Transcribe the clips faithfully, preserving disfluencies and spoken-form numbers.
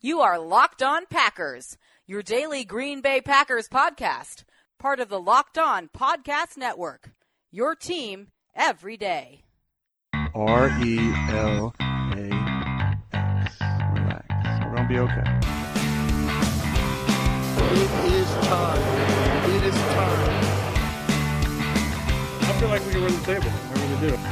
You are Locked On Packers, your daily Green Bay Packers podcast, part of the Locked On Podcast Network, your team every day. R E L A X. Relax. We're going to be okay. It is time. It is time. I feel like we can run the table. I really do.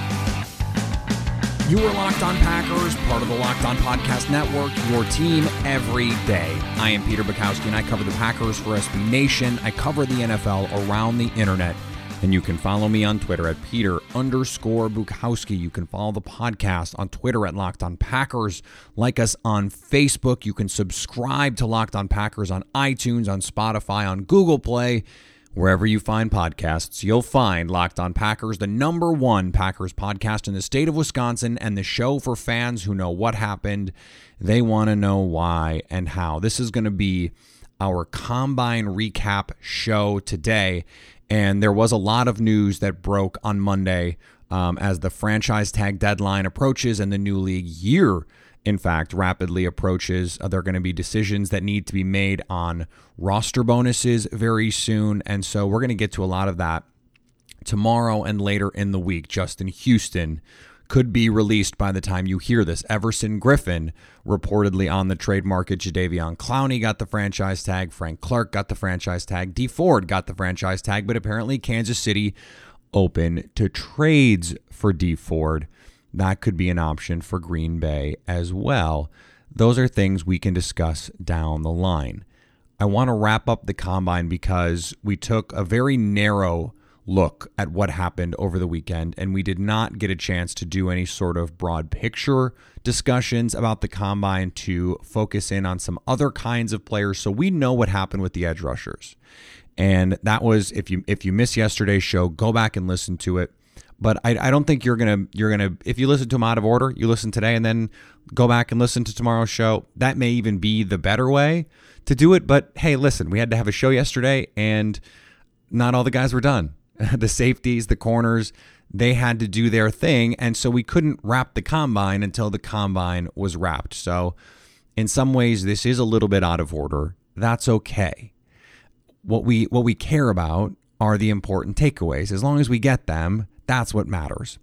You are Locked On Packers, part of the Locked On Podcast Network, your team every day. I am Peter Bukowski, and I cover the Packers for S B Nation. I cover the N F L around the internet, and you can follow me on Twitter at Peter underscore Bukowski. You can follow the podcast on Twitter at Locked On Packers. Like us on Facebook. You can subscribe to Locked On Packers on iTunes, on Spotify, on Google Play. Wherever you find podcasts, you'll find Locked On Packers, the number one Packers podcast in the state of Wisconsin, and the show for fans who know what happened. They want to know why and how. This is going to be our Combine recap show today, and there was a lot of news that broke on Monday um, as the franchise tag deadline approaches and the new league year, in fact, rapidly approaches. Uh, there are going to be decisions that need to be made on roster bonuses very soon. And so we're going to get to a lot of that tomorrow and later in the week. Justin Houston could be released by the time you hear this. Everson Griffin reportedly on the trade market. Jadeveon Clowney got the franchise tag. Frank Clark got the franchise tag. Dee Ford got the franchise tag. But apparently Kansas City open to trades for Dee Ford. That could be an option for Green Bay as well. Those are things we can discuss down the line. I want to wrap up the Combine because we took a very narrow look at what happened over the weekend, and we did not get a chance to do any sort of broad picture discussions about the Combine to focus in on some other kinds of players. So we know what happened with the edge rushers. And that was, if you if you missed yesterday's show, go back and listen to it. But I, I don't think you're gonna you're gonna if you listen to them out of order, you listen today and then go back and listen to tomorrow's show. That may even be the better way to do it. But hey, listen, we had to have a show yesterday, and not all the guys were done. The safeties, the corners, they had to do their thing, and so we couldn't wrap the Combine until the Combine was wrapped. So in some ways, this is a little bit out of order. That's okay. What we what we care about are the important takeaways. As long as we get them, that's what matters.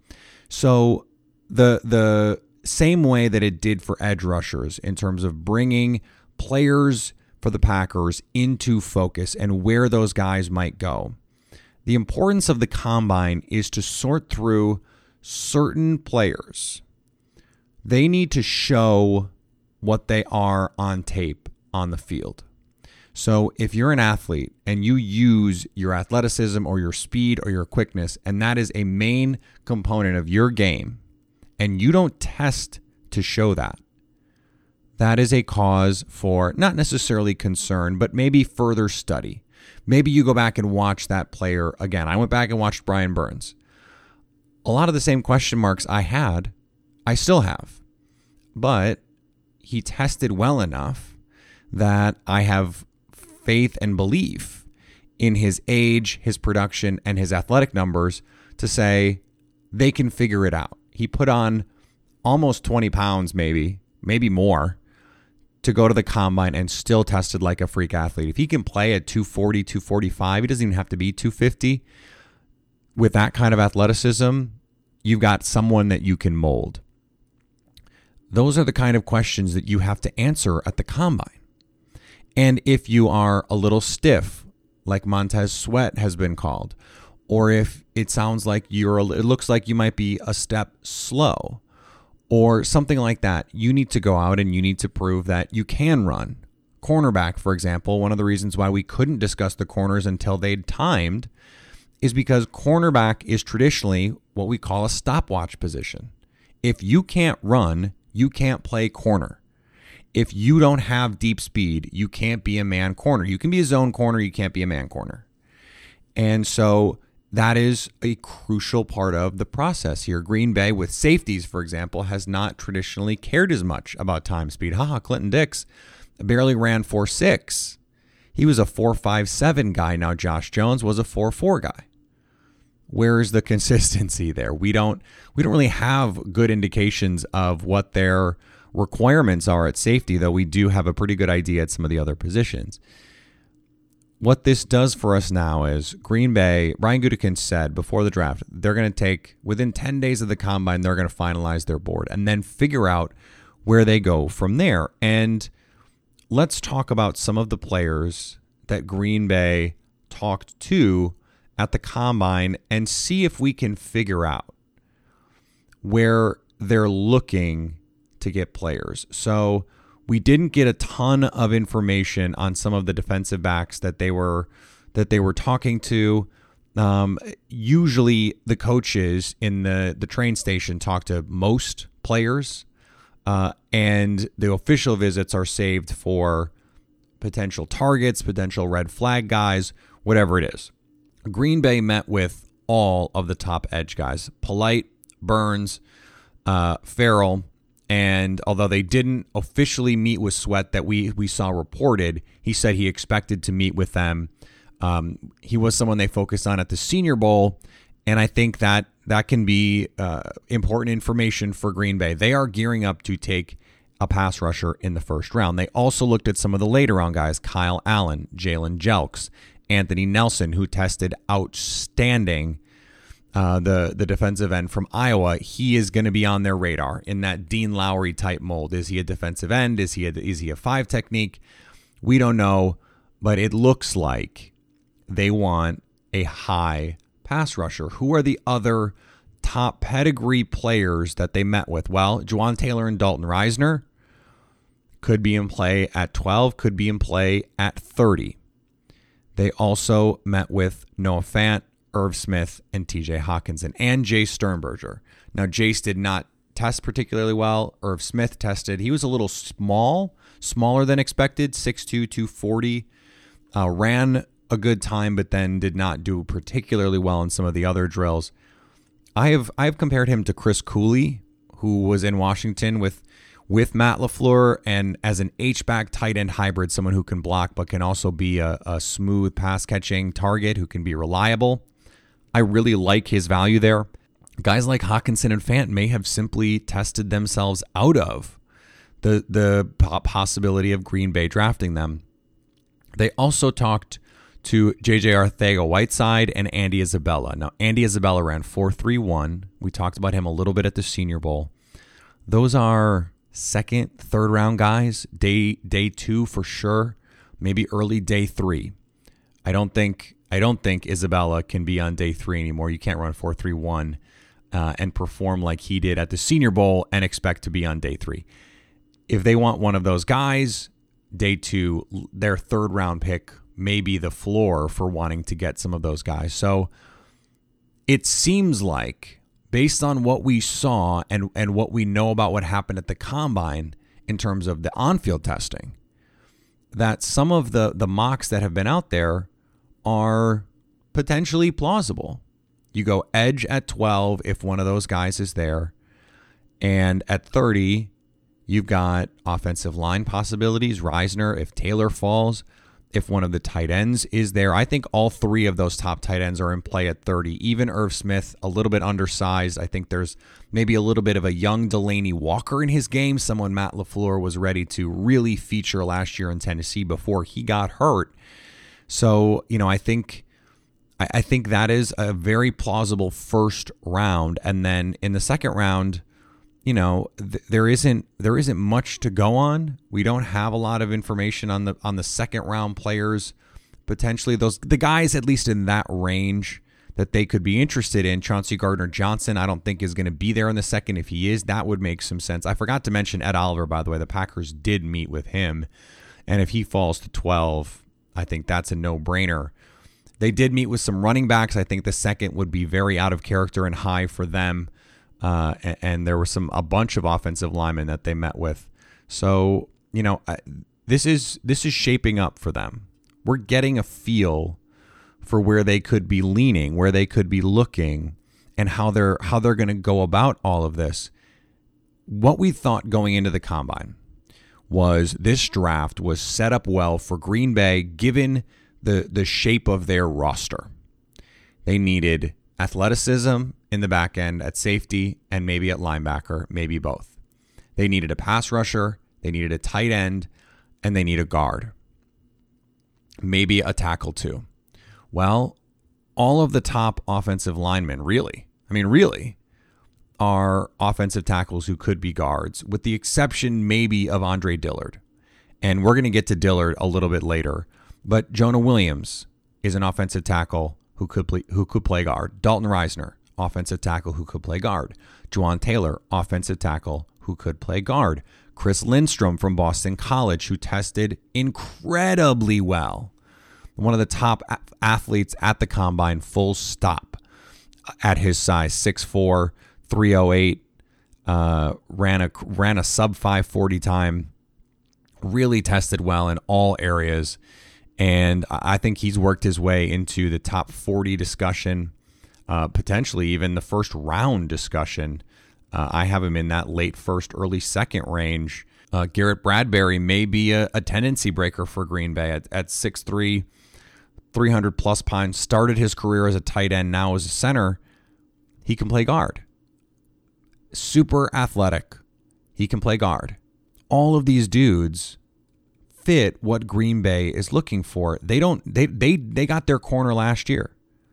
So the the same way that it did for edge rushers in terms of bringing players for the Packers into focus and where those guys might go, the importance of the Combine is to sort through certain players. They need to show what they are on tape on the field. So if you're an athlete and you use your athleticism or your speed or your quickness, and that is a main component of your game, and you don't test to show that, that is a cause for not necessarily concern, but maybe further study. Maybe you go back and watch that player again. I went back and watched Brian Burns. A lot of the same question marks I had, I still have. But he tested well enough that I have faith and belief in his age, his production, and his athletic numbers to say they can figure it out. He put on almost twenty pounds, maybe, maybe more, to go to the Combine and still tested like a freak athlete. If he can play at two forty, two forty-five, he doesn't even have to be two fifty. With that kind of athleticism, you've got someone that you can mold. Those are the kind of questions that you have to answer at the Combine. And if you are a little stiff, like Montez Sweat has been called, or if it sounds like you're, a, it looks like you might be a step slow, or something like that, you need to go out and you need to prove that you can run. Cornerback, for example, one of the reasons why we couldn't discuss the corners until they'd timed is because cornerback is traditionally what we call a stopwatch position. If you can't run, you can't play corner. If you don't have deep speed, you can't be a man corner. You can be a zone corner, you can't be a man corner. And so that is a crucial part of the process here. Green Bay with safeties, for example, has not traditionally cared as much about time speed. Haha, Clinton Dix barely ran four six. He was a four five seven guy. Now Josh Jones was a four four guy. Where's the consistency there? We don't we don't really have good indications of what their requirements are at safety, though we do have a pretty good idea at some of the other positions. What this does for us now is Green Bay, Brian Gutekunst said before the draft, they're going to take, within ten days of the combine, they're going to finalize their board and then figure out where they go from there. And let's talk about some of the players that Green Bay talked to at the combine and see if we can figure out where they're looking to get players. So we didn't get a ton of information on some of the defensive backs that they were that they were talking to. Um, usually the coaches in the, the train station talk to most players, uh, and the official visits are saved for potential targets, potential red flag guys, whatever it is. Green Bay met with all of the top edge guys, Polite, Burns, uh, Farrell, and although they didn't officially meet with Sweat that we, we saw reported, he said he expected to meet with them. Um, he was someone they focused on at the Senior Bowl, and I think that that can be uh, important information for Green Bay. They are gearing up to take a pass rusher in the first round. They also looked at some of the later round guys, Kyle Allen, Jalen Jelks, Anthony Nelson, who tested outstanding. Uh, the the defensive end from Iowa, he is going to be on their radar in that Dean Lowry type mold. Is he a defensive end? Is he a, is he a five technique? We don't know, but it looks like they want a high pass rusher. Who are the other top pedigree players that they met with? Well, Juwan Taylor and Dalton Risner could be in play at twelve, could be in play at thirty. They also met with Noah Fant, Irv Smith, and T J Hawkinson, and Jace Sternberger. Now, Jace did not test particularly well. Irv Smith tested. He was a little small, smaller than expected, six two, two forty. Uh, ran a good time, but then did not do particularly well in some of the other drills. I have I have compared him to Chris Cooley, who was in Washington with with Matt LaFleur, and as an H-back tight end hybrid, someone who can block but can also be a, a smooth pass-catching target who can be reliable. I really like his value there. Guys like Hawkinson and Fant may have simply tested themselves out of the, the possibility of Green Bay drafting them. They also talked to J J Arcega-Whiteside and Andy Isabella. Now, Andy Isabella ran four three one. We talked about him a little bit at the Senior Bowl. Those are second, third round guys, day day two for sure, maybe early day three. I don't think I don't think Isabella can be on day three anymore. You can't run four three one uh, and perform like he did at the Senior Bowl and expect to be on day three. If they want one of those guys, day two, their third round pick may be the floor for wanting to get some of those guys. So it seems like, based on what we saw and, and what we know about what happened at the combine in terms of the on-field testing, that some of the, the mocks that have been out there are potentially plausible. You go edge at twelve if one of those guys is there, and at thirty, you've got offensive line possibilities, Risner if Taylor falls, if one of the tight ends is there. I think all three of those top tight ends are in play at thirty. Even Irv Smith, a little bit undersized. I think there's maybe a little bit of a young Delaney Walker in his game, someone Matt LaFleur was ready to really feature last year in Tennessee before he got hurt. So, you know, I think I think that is a very plausible first round. And then in the second round, you know, th- there isn't there isn't much to go on. We don't have a lot of information on the on the second round players. Potentially those the guys at least in that range that they could be interested in. Chauncey Gardner-Johnson, I don't think is going to be there in the second. If he is, that would make some sense. I forgot to mention Ed Oliver, by the way. The Packers did meet with him, and if he falls to twelve, I think that's a no-brainer. They did meet with some running backs. I think the second would be very out of character and high for them. Uh, and, and there were some a bunch of offensive linemen that they met with. So, you know, I, this is this is shaping up for them. We're getting a feel for where they could be leaning, where they could be looking, and how they're how they're going to go about all of this. What we thought going into the combine was this draft was set up well for Green Bay, given the the shape of their roster. They needed athleticism in the back end at safety and maybe at linebacker, maybe both. They needed a pass rusher, they needed a tight end, and they need a guard. Maybe a tackle too. Well, all of the top offensive linemen, really, I mean, really, are offensive tackles who could be guards, with the exception maybe of Andre Dillard. And we're going to get to Dillard a little bit later. But Jonah Williams is an offensive tackle who could play, who could play guard. Dalton Reisner, offensive tackle who could play guard. Juwan Taylor, offensive tackle who could play guard. Chris Lindstrom from Boston College, who tested incredibly well. One of the top a- athletes at the combine, full stop, at his size, six foot four, three oh eight, uh, ran a ran a sub five forty time, really tested well in all areas. And I think he's worked his way into the top forty discussion, uh, potentially even the first round discussion. Uh, I have him in that late first, early second range. Uh, Garrett Bradbury may be a, a tendency breaker for Green Bay at, at six three, three hundred plus pounds. Started his career as a tight end, now as a center. He can play guard. Super athletic. He can play guard. All of these dudes fit what Green Bay is looking for. They don't. They they they got their corner last year,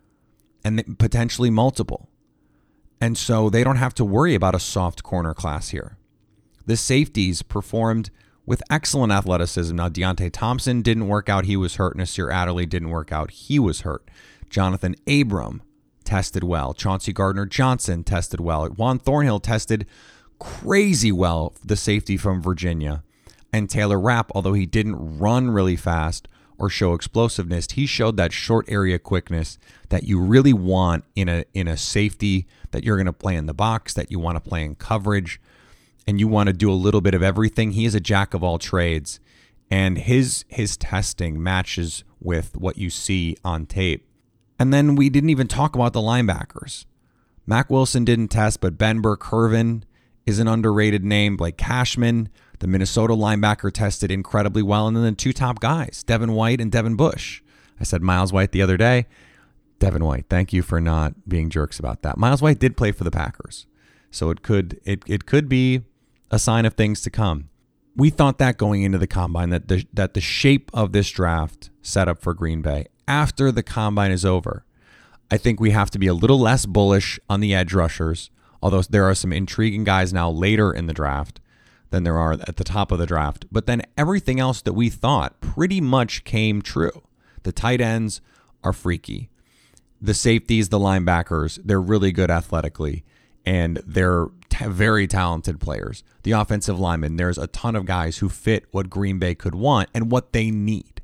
and potentially multiple, and so they don't have to worry about a soft corner class here. The safeties performed with excellent athleticism. Now Deontay Thompson didn't work out; he was hurt. Nasir Adderley didn't work out; he was hurt. Jonathan Abram tested well. Chauncey Gardner-Johnson tested well. Juan Thornhill tested crazy well. The safety from Virginia. And Taylor Rapp, although he didn't run really fast or show explosiveness, he showed that short area quickness that you really want in a in a safety, that you're going to play in the box, that you want to play in coverage, and you want to do a little bit of everything. He is a jack of all trades, and his his testing matches with what you see on tape. And then we didn't even talk about the linebackers. Mack Wilson didn't test, but Ben Burke-Kirven is an underrated name. Blake Cashman, the Minnesota linebacker, tested incredibly well. And then the two top guys, Devin White and Devin Bush. I said Miles White the other day. Devin White, thank you for not being jerks about that. Miles White did play for the Packers, so it could it it could be a sign of things to come. We thought that going into the combine, that the, that the shape of this draft set up for Green Bay after the combine is over. I think we have to be a little less bullish on the edge rushers, although there are some intriguing guys now later in the draft than there are at the top of the draft. But then everything else that we thought pretty much came true. The tight ends are freaky. The safeties, the linebackers, they're really good athletically, and they're t- very talented players. The offensive linemen, there's a ton of guys who fit what Green Bay could want and what they need.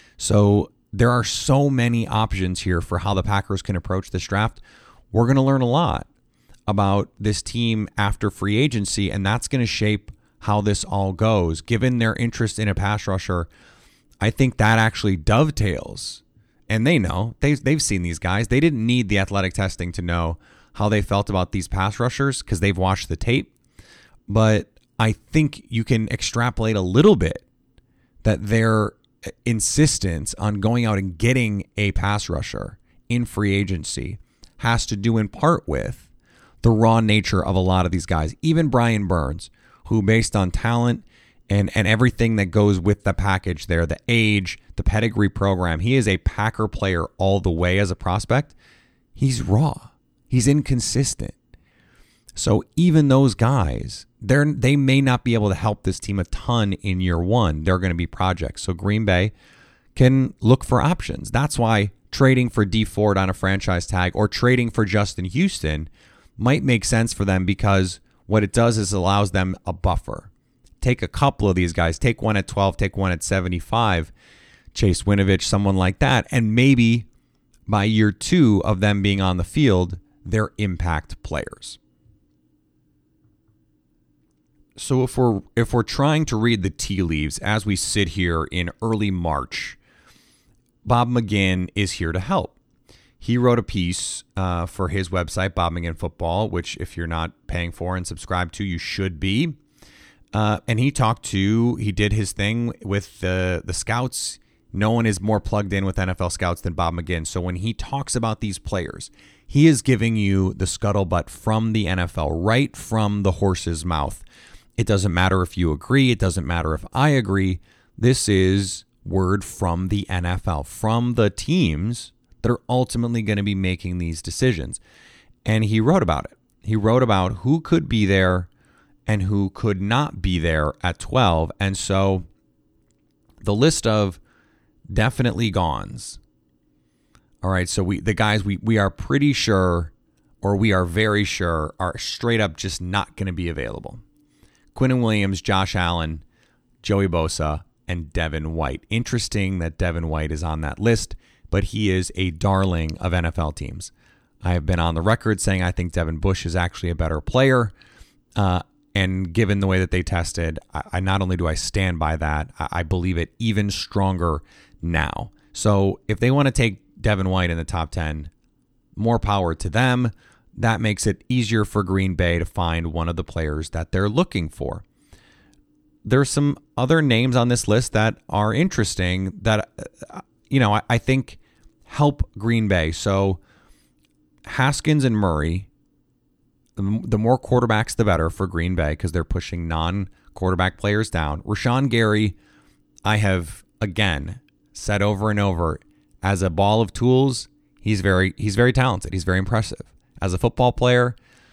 So there are so many options here for how the Packers can approach this draft. We're going to learn a lot about this team after free agency, and that's going to shape how this all goes. Given their interest in a pass rusher, I think that actually dovetails. And they know. They've, they've seen these guys. They didn't need the athletic testing to know how they felt about these pass rushers because they've watched the tape. But I think you can extrapolate a little bit that their insistence on going out and getting a pass rusher in free agency has to do in part with the raw nature of a lot of these guys. Even Brian Burns, who based on talent and, and everything that goes with the package there, the age, the pedigree program, he is a Packer player all the way as a prospect. He's raw. He's inconsistent. So even those guys, they're, they may not be able to help this team a ton in year one. They're going to be projects. So Green Bay can look for options. That's why trading for Dee Ford on a franchise tag or trading for Justin Houston might make sense for them, because what it does is allows them a buffer. Take a couple of these guys. Take one at twelve, take one at seventy-five. Chase Winovich, someone like that. And maybe by year two of them being on the field, they're impact players. So if we're if we're trying to read the tea leaves as we sit here in early March, Bob McGinn is here to help. He wrote a piece uh, for his website, Bob McGinn Football, which if you're not paying for and subscribed to, you should be. Uh, and he talked to, he did his thing with the, the scouts. No one is more plugged in with N F L scouts than Bob McGinn. So when he talks about these players, he is giving you the scuttlebutt from the N F L, right from the horse's mouth. It doesn't matter if you agree. It doesn't matter if I agree. This is word from the N F L, from the teams that are ultimately going to be making these decisions. And he wrote about it. He wrote about who could be there and who could not be there at twelve. And so the list of definitely gones. All right, so we the guys we we are pretty sure, or we are very sure, are straight up just not going to be available. Quinnen Williams, Josh Allen, Joey Bosa, and Devin White. Interesting that Devin White is on that list, but he is a darling of N F L teams. I have been on the record saying I think Devin Bush is actually a better player. Uh, and given the way that they tested, I, I not only do I stand by that, I, I believe it even stronger now. So if they want to take Devin White in the top ten, more power to them. That makes it easier for Green Bay to find one of the players that they're looking for. There's some other names on this list that are interesting that, you know, I, I think help Green Bay. So Haskins and Murray, the, the more quarterbacks, the better for Green Bay because they're pushing non-quarterback players down. Rashawn Gary, I have, again, said over and over, as a ball of tools, he's very he's very talented. He's very impressive. As a football player,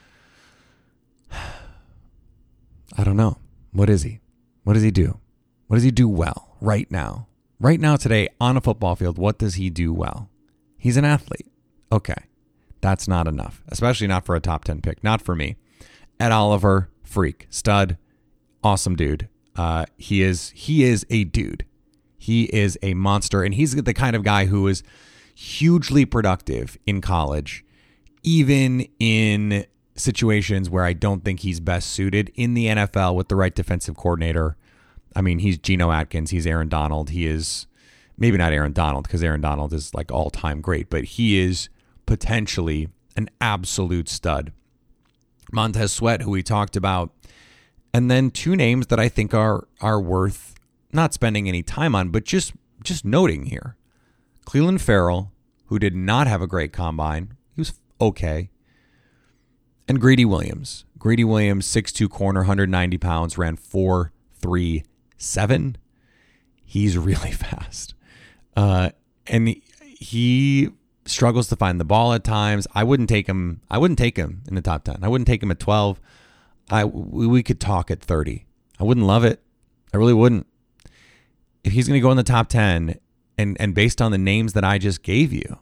I don't know. What is he? What does he do? What does he do well right now? Right now today on a football field, what does he do well? He's an athlete. Okay. That's not enough, especially not for a top ten pick. Not for me. Ed Oliver, freak, stud, awesome dude. Uh, he is he is a dude. He is a monster, and he's the kind of guy who is hugely productive in college, even in situations where I don't think he's best suited in the N F L with the right defensive coordinator. I mean, he's Geno Atkins. He's Aaron Donald. He is maybe not Aaron Donald because Aaron Donald is like all-time great, but he is potentially an absolute stud. Montez Sweat, who we talked about, and then two names that I think are are worth not spending any time on, but just just noting here. Cleveland Farrell, who did not have a great combine. He was okay. And Greedy Williams. Greedy Williams, six two corner, one hundred ninety pounds, ran four three seven. He's really fast. Uh, and he, he struggles to find the ball at times. I wouldn't take him. I wouldn't take him in the top ten. I wouldn't take him at twelve. I, we could talk at thirty. I wouldn't love it. I really wouldn't. If he's going to go in the top ten, and, and based on the names that I just gave you,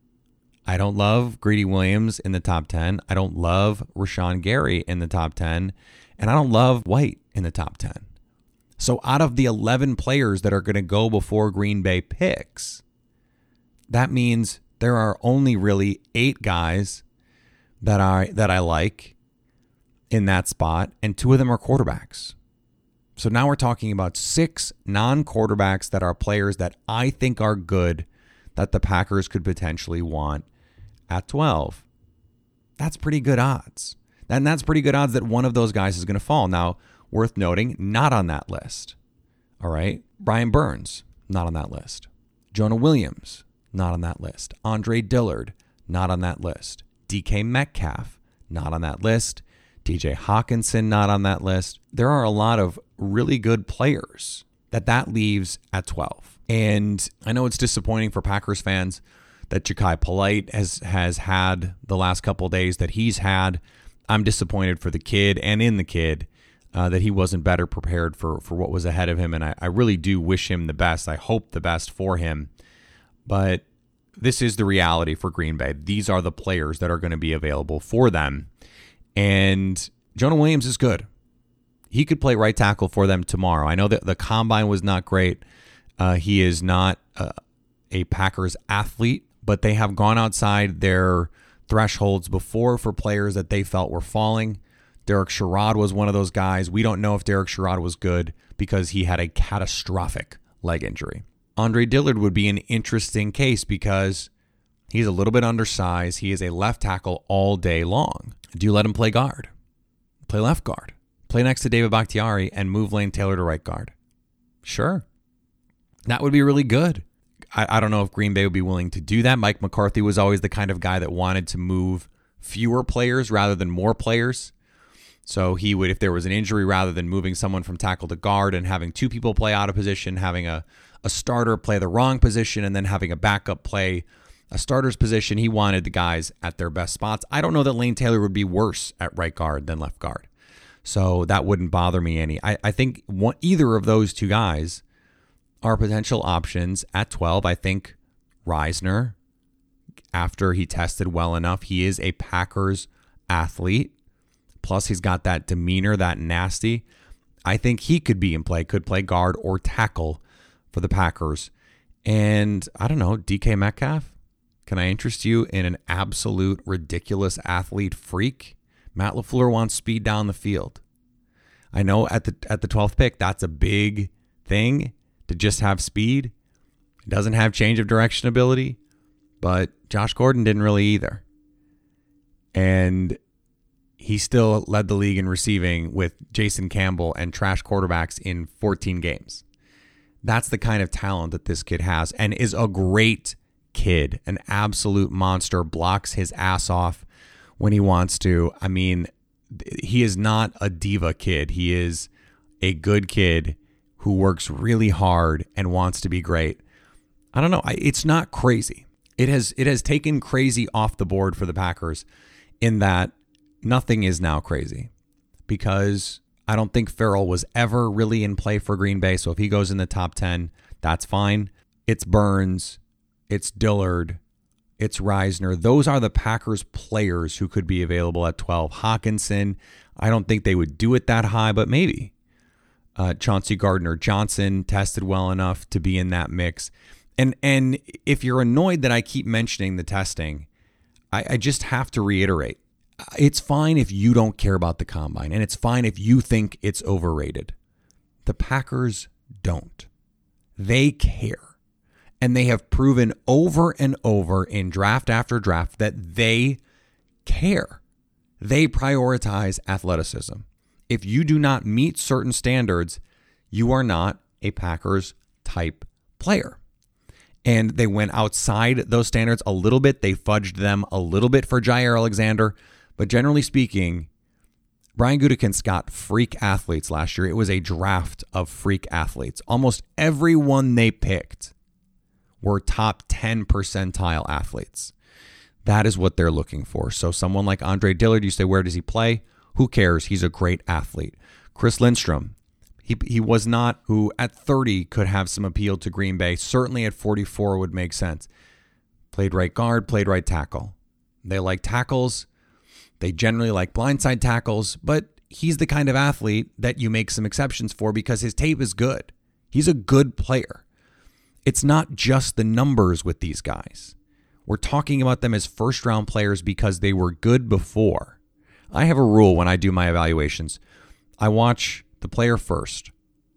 I don't love Greedy Williams in the top ten. I don't love Rashawn Gary in the top ten. And I don't love White in the top ten. So out of the eleven players that are going to go before Green Bay picks, that means there are only really eight guys that I, that I like in that spot, and two of them are quarterbacks. So now we're talking about six non-quarterbacks that are players that I think are good that the Packers could potentially want at twelve. That's pretty good odds. And that's pretty good odds that one of those guys is going to fall. Now, worth noting, not on that list. All right? Brian Burns, not on that list. Jonah Williams, not on that list. Andre Dillard, not on that list. D K Metcalf, not on that list. T J Hawkinson, not on that list. There are a lot of really good players that that leaves at twelve. And I know it's disappointing for Packers fans that Ja'Kai Polite has, has had the last couple of days that he's had. I'm disappointed for the kid and in the kid uh, that he wasn't better prepared for, for what was ahead of him. And I, I really do wish him the best. I hope the best for him. But this is the reality for Green Bay. These are the players that are going to be available for them. And Jonah Williams is good. He could play right tackle for them tomorrow. I know that the combine was not great. Uh, he is not uh, a Packers athlete, but they have gone outside their thresholds before for players that they felt were falling. Derek Sherrod was one of those guys. We don't know if Derek Sherrod was good because he had a catastrophic leg injury. Andre Dillard would be an interesting case because he's a little bit undersized. He is a left tackle all day long. Do you let him play guard? Play left guard. Play next to David Bakhtiari and move Lane Taylor to right guard. Sure. That would be really good. I, I don't know if Green Bay would be willing to do that. Mike McCarthy was always the kind of guy that wanted to move fewer players rather than more players. So he would, if there was an injury, rather than moving someone from tackle to guard and having two people play out of position, having a, a starter play the wrong position and then having a backup play a starter's position, he wanted the guys at their best spots. I don't know that Lane Taylor would be worse at right guard than left guard. So that wouldn't bother me any. I, I think one, either of those two guys are potential options at twelve. I think Risner, after he tested well enough, he is a Packers athlete. Plus, he's got that demeanor, that nasty. I think he could be in play, could play guard or tackle for the Packers. And I don't know, D K Metcalf, can I interest you in an absolute ridiculous athlete freak? Matt LaFleur wants speed down the field. I know at the at the twelfth pick, that's a big thing to just have speed. It doesn't have change of direction ability, but Josh Gordon didn't really either. And he still led the league in receiving with Jason Campbell and trash quarterbacks in fourteen games. That's the kind of talent that this kid has and is a great kid, an absolute monster, blocks his ass off when he wants to. I mean, he is not a diva kid. He is a good kid who works really hard and wants to be great. I don't know. It's not crazy. It has it has taken crazy off the board for the Packers in that nothing is now crazy, because I don't think Farrell was ever really in play for Green Bay. So if he goes in the top ten, that's fine. It's Burns, it's Dillard, it's Risner. Those are the Packers players who could be available at twelve. Hawkinson, I don't think they would do it that high, but maybe. Uh, Chauncey Gardner-Johnson tested well enough to be in that mix. And and if you're annoyed that I keep mentioning the testing, I, I just have to reiterate. It's fine if you don't care about the combine, and it's fine if you think it's overrated. The Packers don't. They care. And they have proven over and over in draft after draft that they care. They prioritize athleticism. If you do not meet certain standards, you are not a Packers type player. And they went outside those standards a little bit. They fudged them a little bit for Jair Alexander. But generally speaking, Brian Gutekunst got freak athletes last year. It was a draft of freak athletes. Almost everyone they picked were top ten percentile athletes. That is what they're looking for. So someone like Andre Dillard, you say, where does he play? Who cares? He's a great athlete. Chris Lindstrom, he he was not who at thirty could have some appeal to Green Bay. Certainly at forty-four would make sense. Played right guard, played right tackle. They like tackles. They generally like blindside tackles, but he's the kind of athlete that you make some exceptions for because his tape is good. He's a good player. It's not just the numbers with these guys. We're talking about them as first-round players because they were good before. I have a rule when I do my evaluations. I watch the player first,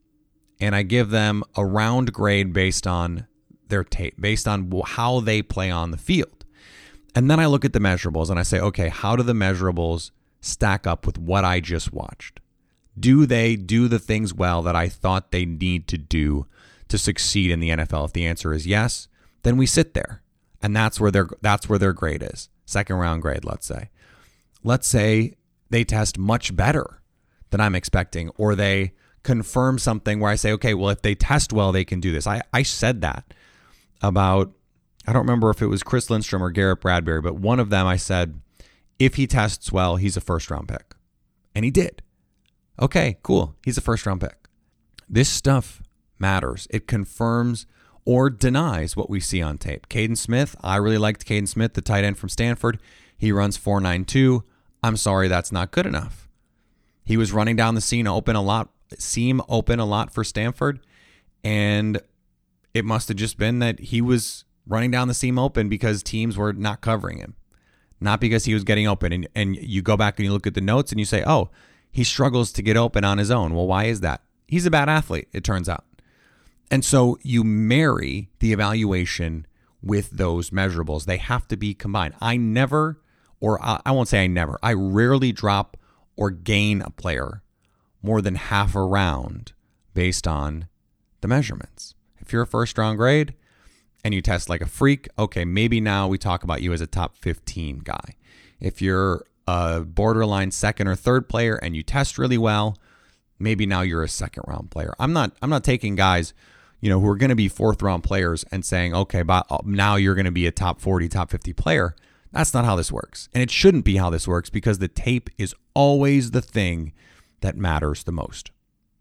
and I give them a round grade based on their tape, based on how they play on the field. And then I look at the measurables and I say, okay, how do the measurables stack up with what I just watched? Do they do the things well that I thought they need to do to succeed in the N F L? If the answer is yes, then we sit there. And that's where their that's where their grade is. Second round grade, let's say. Let's say they test much better than I'm expecting, or they confirm something where I say, okay, well, if they test well, they can do this. I, I said that about, I don't remember if it was Chris Lindstrom or Garrett Bradbury, but one of them I said, if he tests well, he's a first-round pick. And he did. Okay, cool. He's a first-round pick. This stuff matters. It confirms or denies what we see on tape. Caden Smith, I really liked Caden Smith, the tight end from Stanford. He runs four nine two. I'm sorry, that's not good enough. He was running down the seam open a lot, seam open a lot for Stanford, and it must have just been that he was running down the seam open because teams were not covering him, not because he was getting open. And, and you go back and you look at the notes and you say, oh, he struggles to get open on his own. Well, why is that? He's a bad athlete, it turns out. And so you marry the evaluation with those measurables. They have to be combined. I never, or I won't say I never, I rarely drop or gain a player more than half a round based on the measurements. If you're a first round grade and you test like a freak, okay, maybe now we talk about you as a top fifteen guy. If you're a borderline second or third player and you test really well, maybe now you're a second round player. I'm not I'm not taking guys, you know, who are going to be fourth round players and saying, okay, but now you're going to be a top forty, top fifty player. That's not how this works. And it shouldn't be how this works because the tape is always the thing that matters the most.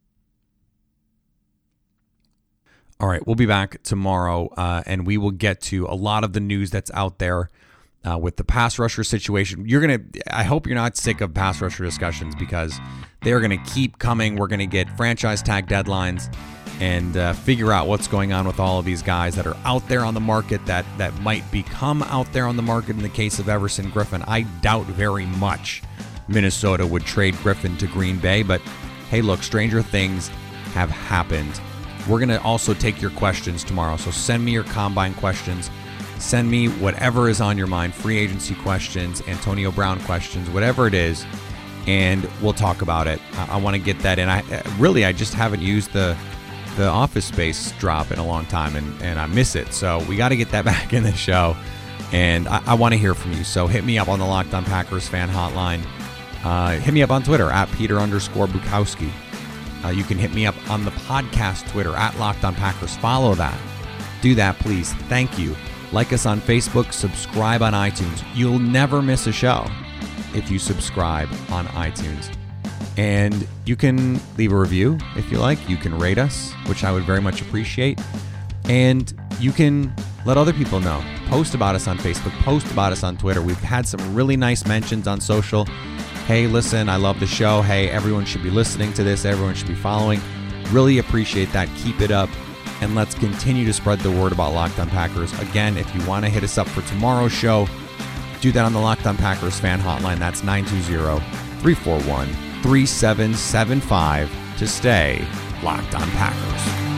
All right, we'll be back tomorrow, uh, and we will get to a lot of the news that's out there uh, with the pass rusher situation. You're gonna. I hope you're not sick of pass rusher discussions because they're gonna keep coming. We're gonna get franchise tag deadlines and uh, figure out what's going on with all of these guys that are out there on the market that that might become out there on the market. In the case of Everson Griffen, I doubt very much Minnesota would trade Griffen to Green Bay, but hey, look, stranger things have happened. We're going to also take your questions tomorrow, so send me your combine questions. Send me whatever is on your mind, free agency questions, Antonio Brown questions, whatever it is, and we'll talk about it. I, I want to get that in. I really, I just haven't used the the Office Space drop in a long time, and, and I miss it, so we got to get that back in the show, and I, I want to hear from you, so hit me up on the Locked On Packers fan hotline. Uh, hit me up on Twitter, at Peter underscore Bukowski. Uh, you can hit me up on the podcast Twitter, at Locked On Packers. Follow that. Do that, please. Thank you. Like us on Facebook. Subscribe on iTunes. You'll never miss a show if you subscribe on iTunes. And you can leave a review if you like. You can rate us, which I would very much appreciate. And you can let other people know. Post about us on Facebook. Post about us on Twitter. We've had some really nice mentions on social. Hey, listen, I love the show. Hey, everyone should be listening to this. Everyone should be following. Really appreciate that. Keep it up. And let's continue to spread the word about Locked On Packers. Again, if you want to hit us up for tomorrow's show, do that on the Locked On Packers fan hotline. That's nine two zero, three four one, three seven seven five to stay Locked On Packers.